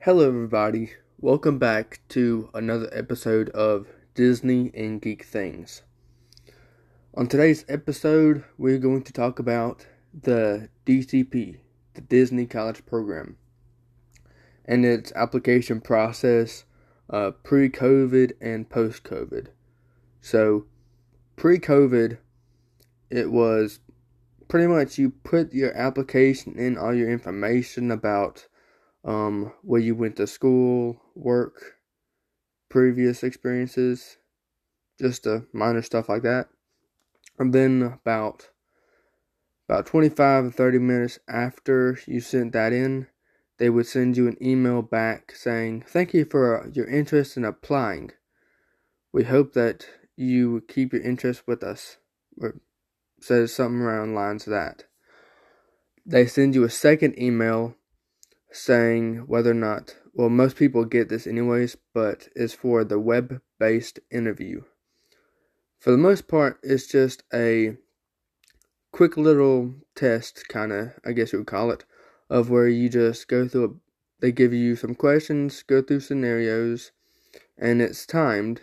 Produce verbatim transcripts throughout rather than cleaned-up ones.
Hello, everybody. Welcome back to another episode of Disney and Geek Things. On today's episode, we're going to talk about the D C P, the Disney College Program, and its application process uh, pre-COVID and post-COVID. So, pre-COVID, it was pretty much you put your application in, all your information about Um, where you went to school, work, previous experiences, just a minor stuff like that. And then about about twenty-five or thirty minutes after you sent that in, they would send you an email back saying, "Thank you for your interest in applying. We hope that you keep your interest with us." Or says something around lines of that. They send you a second email saying whether or not, well, most people get this anyways, but it's for the web-based interview. For the most part, it's just a quick little test, kind of, I guess you would call it, of where you just go through, a, they give you some questions, go through scenarios, and it's timed,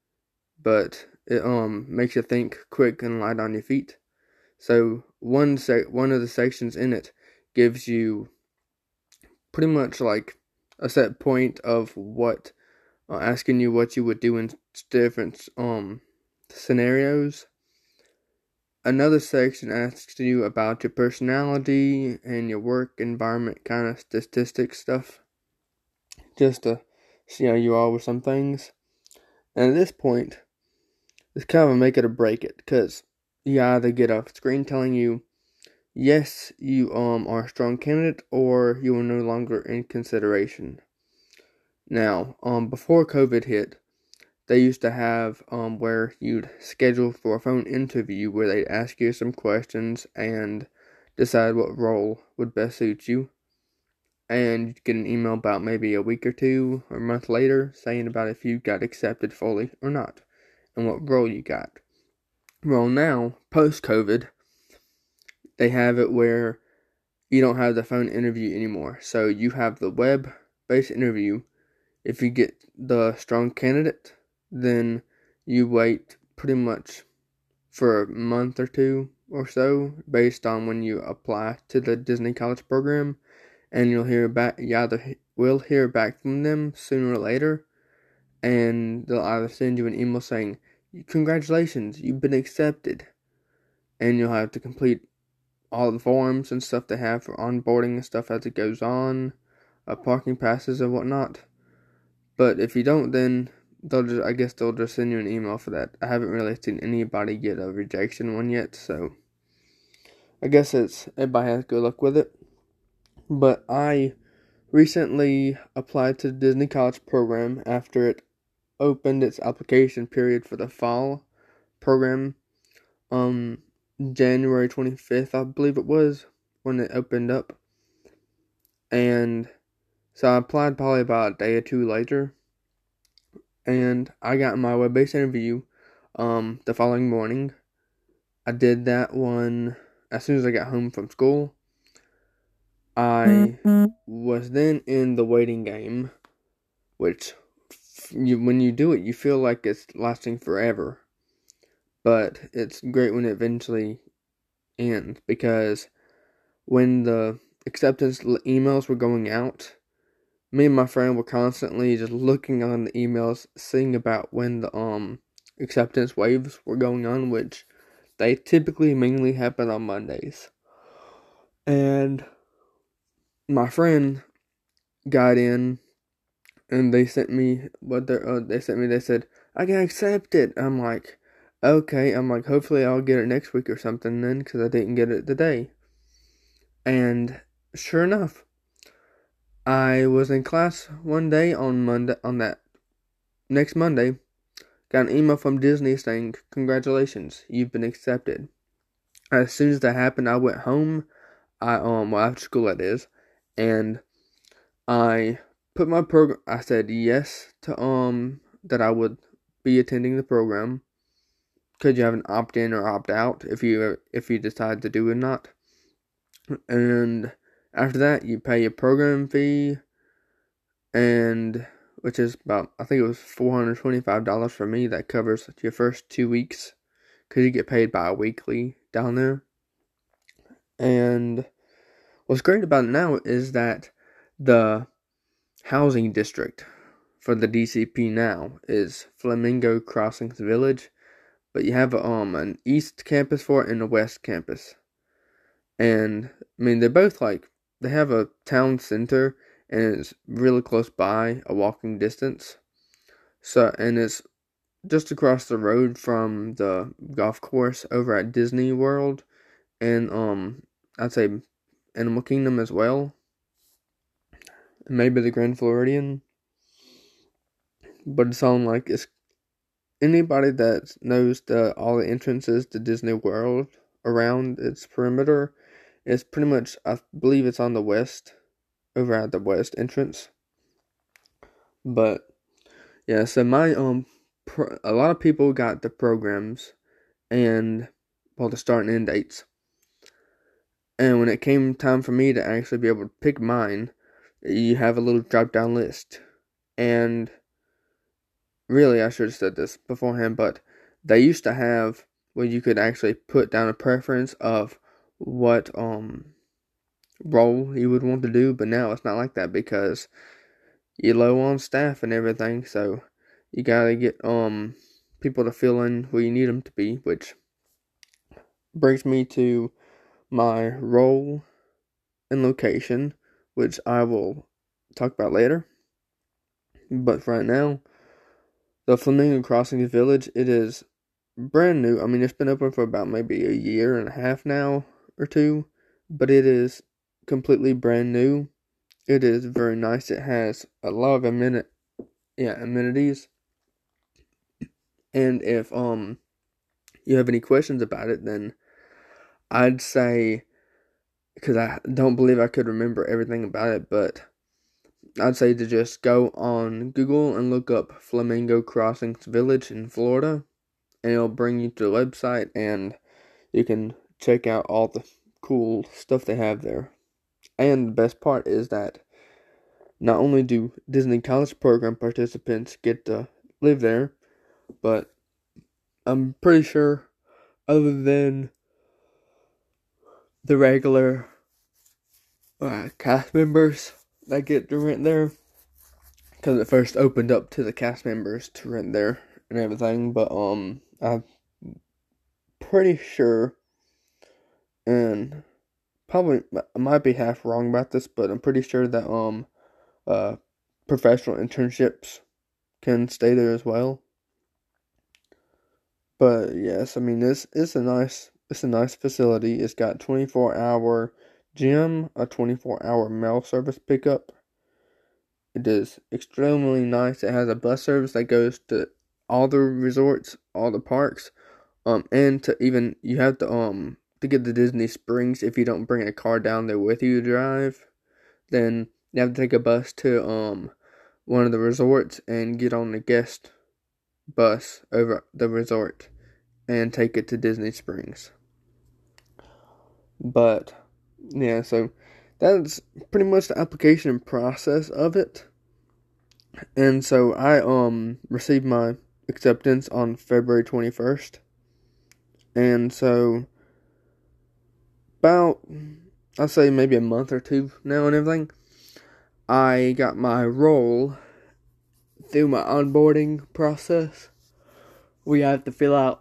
but it um makes you think quick and light on your feet. So one sec, one of the sections in it gives you pretty much like a set point of what, uh, asking you what you would do in different um scenarios. Another section asks you about your personality and your work environment, kind of statistics stuff, just to see how you are with some things. And at this point, it's kind of a make it or break it, because you either get a screen telling you, yes, you um are a strong candidate, or you are no longer in consideration. Now, um, before COVID hit, they used to have um where you'd schedule for a phone interview where they'd ask you some questions and decide what role would best suit you. And you'd get an email about maybe a week or two or a month later saying about if you got accepted fully or not and what role you got. Well, now, post-COVID, they have it where you don't have the phone interview anymore. So you have the web-based interview. If you get the strong candidate, then you wait pretty much for a month or two or so based on when you apply to the Disney College Program, and you'll hear back, you either will hear back from them sooner or later, and they'll either send you an email saying, "Congratulations, you've been accepted," and you'll have to complete all the forms and stuff they have for onboarding and stuff as it goes on, uh, parking passes and whatnot. But if you don't, then they'll just, I guess they'll just send you an email for that. I haven't really seen anybody get a rejection one yet, so I guess it's, everybody has good luck with it. But I recently applied to the Disney College Program after it opened its application period for the fall program. Um, January twenty-fifth, I believe it was, when it opened up. And so I applied probably about a day or two later. And I got my web-based interview um, the following morning. I did that one as soon as I got home from school. I was then in the waiting game, which you, when you do it, you feel like it's lasting forever. But it's great when it eventually ends, because when the acceptance emails were going out, me and my friend were constantly just looking on the emails, seeing about when the um acceptance waves were going on, which they typically mainly happen on Mondays. And my friend got in, and they sent me what they uh, they sent me. They said, "I got accepted." I'm like, okay. I'm like, hopefully I'll get it next week or something then, because I didn't get it today. And sure enough, I was in class one day on Monday, on that next Monday, got an email from Disney saying, "Congratulations, you've been accepted." As soon as that happened, I went home, I, um, well, after school that is, and I put my program, I said yes to, um, that I would be attending the program. Could you have an opt-in or opt-out if you, if you decide to do it or not? And after that, you pay your program fee, and which is about, I think it was four hundred twenty-five dollars for me. That covers your first two weeks because you get paid bi-weekly down there. And what's great about it now is that the housing district for the D C P now is Flamingo Crossings Village, but you have um an east campus for it and a west campus. And I mean, they're both like, they have a town center and it's really close by, a walking distance. So, and it's just across the road from the golf course over at Disney World and um I'd say Animal Kingdom as well. Maybe the Grand Floridian. But it's on like, it's anybody that knows the all the entrances to Disney World around its perimeter, it's pretty much, I believe it's on the west, over at the west entrance. But yeah, so my um pro, a lot of people got the programs and well the start and end dates. And when it came time for me to actually be able to pick mine, you have a little drop down list. And really, I should have said this beforehand, but they used to have where you could actually put down a preference of what um role you would want to do, but now it's not like that because you're low on staff and everything, so you gotta get um people to fill in where you need them to be, which brings me to my role and location, which I will talk about later. But for right now, the Flamingo Crossings Village, it is brand new. I mean, it's been open for about maybe a year and a half now or two, but it is completely brand new. It is very nice. It has a lot of ameni- yeah, amenities. And if um you have any questions about it, then I'd say, because I don't believe I could remember everything about it, but I'd say to just go on Google and look up Flamingo Crossings Village in Florida, and it'll bring you to the website, and you can check out all the cool stuff they have there. And the best part is that not only do Disney College Program participants get to live there, but I'm pretty sure other than the regular uh, cast members that get to rent there, because it first opened up to the cast members to rent there and everything, but um, I'm pretty sure, and probably I might be half wrong about this, but I'm pretty sure that um, uh, professional internships can stay there as well. But yes, I mean it's it's a nice it's a nice facility. It's got twenty-four hour gym, a twenty-four hour mail service pickup. It is extremely nice. It has a bus service that goes to all the resorts, all the parks, um, and to even you have to um to get to Disney Springs. If you don't bring a car down there with you to drive, then you have to take a bus to um one of the resorts and get on the guest bus over the resort and take it to Disney Springs. But yeah, so that's pretty much the application process of it. And so I um received my acceptance on February twenty-first. And so about, I'll say maybe a month or two now and everything, I got my role through my onboarding process. We have to fill out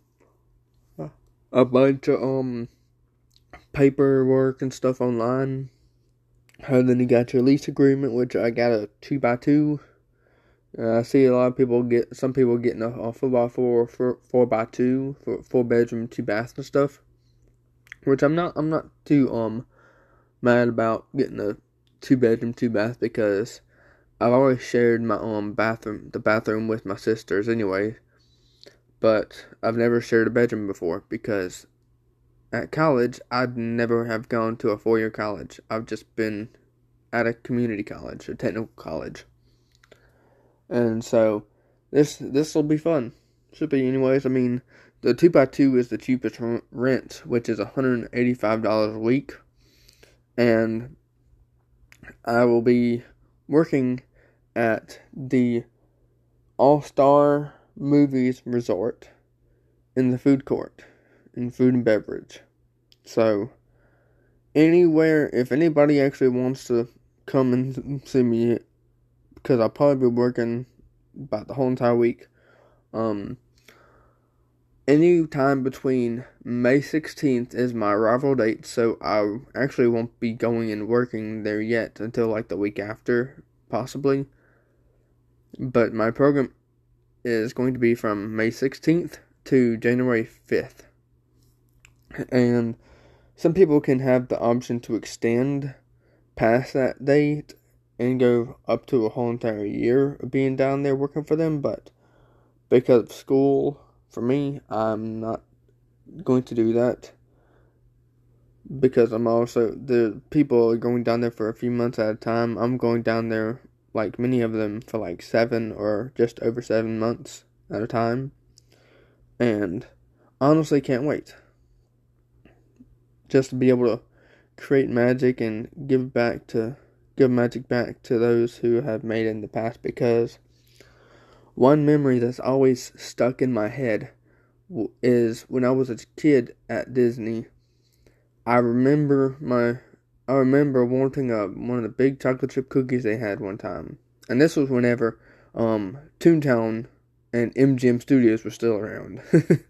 a bunch of um paperwork and stuff online. And then you got your lease agreement, which I got a two by two. Uh, I see a lot of people get, some people getting a, a four by four, four, four by two, for four bedroom, two bath and stuff. Which I'm not, I'm not too um mad about getting a two bedroom, two bath, because I've always shared my um bathroom, the bathroom with my sisters anyway. But I've never shared a bedroom before because at college I'd never have gone to a four-year college. I've just been at a community college, a technical college. And so this this will be fun. Should be anyways. I mean, the two by two is the cheapest rent, which is one hundred eighty-five dollars a week. And I will be working at the All-Star Movies Resort in the food court, in food and beverage. So, anywhere, if anybody actually wants to come and see me, because I'll probably be working about the whole entire week, um, any time between May sixteenth is my arrival date, so I actually won't be going and working there yet until like the week after, possibly. But my program is going to be from May sixteenth to January fifth. And some people can have the option to extend past that date and go up to a whole entire year of being down there working for them, but because of school, for me, I'm not going to do that, because I'm also, the people are going down there for a few months at a time. I'm going down there, like many of them, for like seven or just over seven months at a time, and honestly can't wait. Just to be able to create magic and give back to, give magic back to those who have made it in the past, because one memory that's always stuck in my head is when I was a kid at Disney. I remember my, I remember wanting a, one of the big chocolate chip cookies they had one time. And this was whenever um, Toontown and M G M Studios were still around.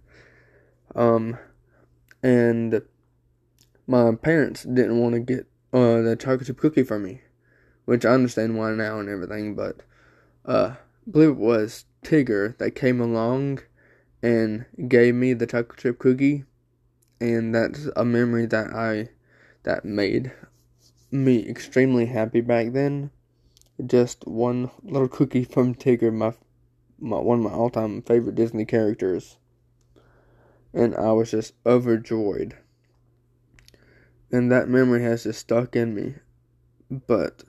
um, and my parents didn't want to get uh, the chocolate chip cookie for me, which I understand why now and everything, but uh, I believe it was Tigger that came along and gave me the chocolate chip cookie, and that's a memory that I, that made me extremely happy back then. Just one little cookie from Tigger, my, my one of my all-time favorite Disney characters, and I was just overjoyed. And that memory has just stuck in me. But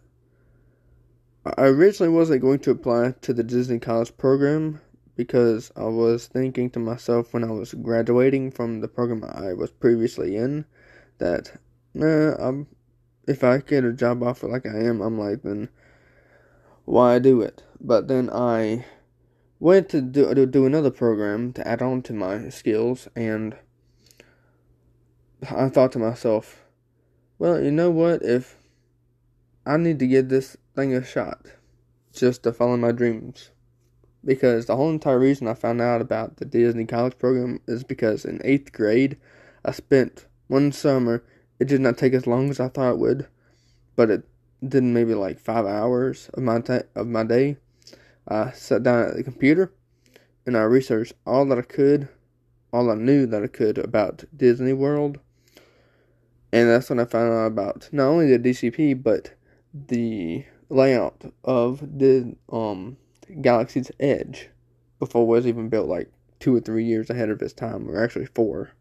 I originally wasn't going to apply to the Disney College program, because I was thinking to myself when I was graduating from the program I was previously in, that, nah, I'm, if I get a job offer like I am, I'm like, then why do it? But then I went to do, to do another program to add on to my skills, and I thought to myself, well, you know what, if I need to give this thing a shot, just to follow my dreams. Because the whole entire reason I found out about the Disney College program is because in eighth grade, I spent one summer, it did not take as long as I thought it would, but it did maybe like five hours of my, ta- of my day. I sat down at the computer, and I researched all that I could, all I knew that I could about Disney World. And that's when I found out about not only the D C P, but the layout of the um Galaxy's Edge before it was even built, like two or three years ahead of its time, or actually four.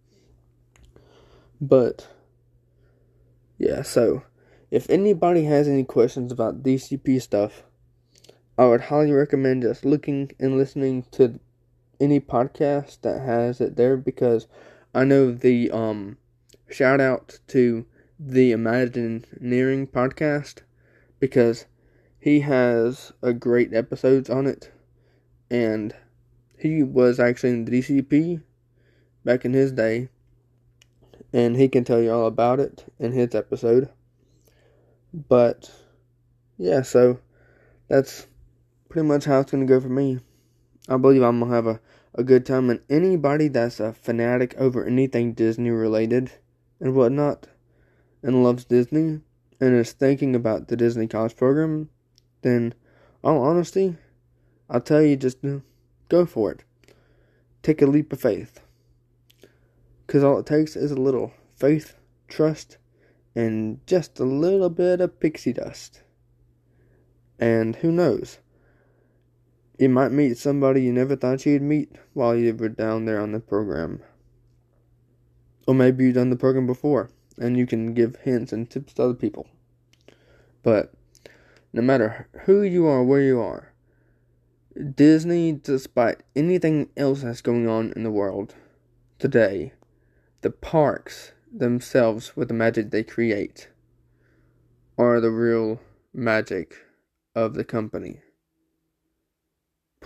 But yeah, so if anybody has any questions about D C P stuff, I would highly recommend just looking and listening to any podcast that has it there, because I know the um shout out to the Imagineering podcast, because he has a great episodes on it, and he was actually in the D C P back in his day, and he can tell you all about it in his episode. But yeah, so that's pretty much how it's going to go for me. I believe I'm going to have a, a good time, and anybody that's a fanatic over anything Disney related and whatnot, and loves Disney, and is thinking about the Disney College program, then, all honesty, I'll tell you, just uh, go for it. Take a leap of faith. Because all it takes is a little faith, trust, and just a little bit of pixie dust. And who knows? You might meet somebody you never thought you'd meet while you were down there on the program. Or maybe you've done the program before, and you can give hints and tips to other people. But no matter who you are, where you are, Disney, despite anything else that's going on in the world today, the parks themselves, with the magic they create, are the real magic of the company.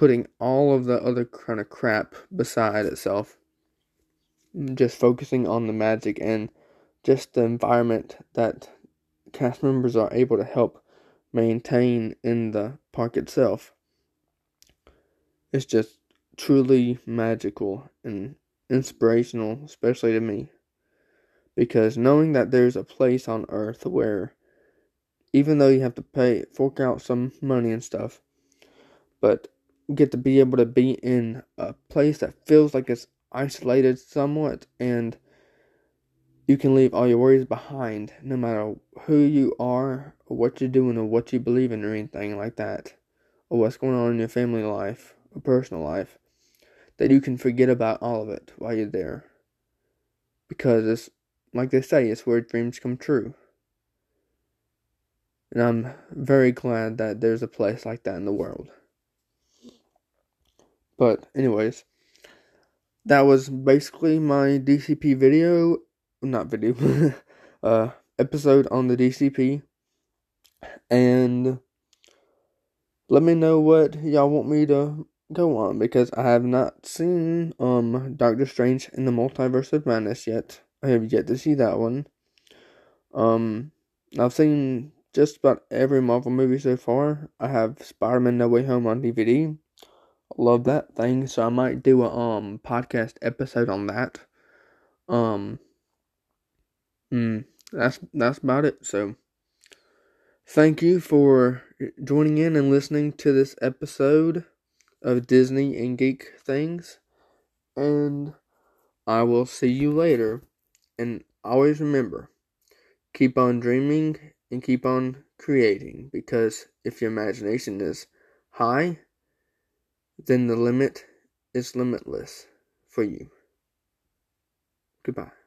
putting all of the other kind of crap beside itself, just focusing on the magic and just the environment that cast members are able to help maintain in the park itself. It's just truly magical and inspirational, especially to me, because knowing that there's a place on Earth where, even though you have to pay, fork out some money and stuff, but you get to be able to be in a place that feels like it's isolated somewhat, and you can leave all your worries behind, no matter who you are, or what you're doing, or what you believe in, or anything like that, or what's going on in your family life, or personal life, that you can forget about all of it while you're there. Because it's, like they say, it's where dreams come true. And I'm very glad that there's a place like that in the world. But anyways, that was basically my D C P video, not video, uh, episode on the D C P. And let me know what y'all want me to go on, because I have not seen um Doctor Strange in the Multiverse of Madness yet. I have yet to see that one. Um, I've seen just about every Marvel movie so far. I have Spider-Man No Way Home on D V D. Love that thing, so I might do a um podcast episode on that. Um, mm, that's that's about it. So, thank you for joining in and listening to this episode of Disney and Geek Things, and I will see you later. And always remember, keep on dreaming and keep on creating, because if your imagination is high, then the limit is limitless for you. Goodbye.